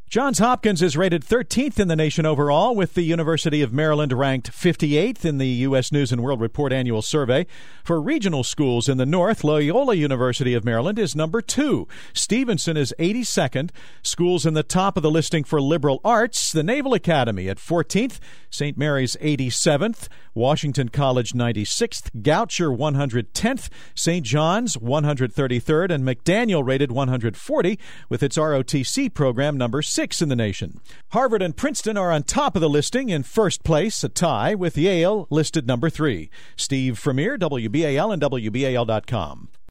Johns Hopkins is rated 13th in the nation overall, with the University of Maryland ranked 58th in the U.S. News & World Report annual survey. For regional schools in the north, Loyola University of Maryland is number 2. Stevenson is 82nd. Schools in the top of the listing for liberal arts, the Naval Academy at 14th, St. Mary's 87th, Washington College 96th, Goucher 110th, St. John's 133rd, and McDaniel rated 140 with its ROTC program number 6 in the nation. Harvard and Princeton are on top of the listing in first place, a tie, with Yale listed number 3. Steve Fremier, WBAL and WBAL.com.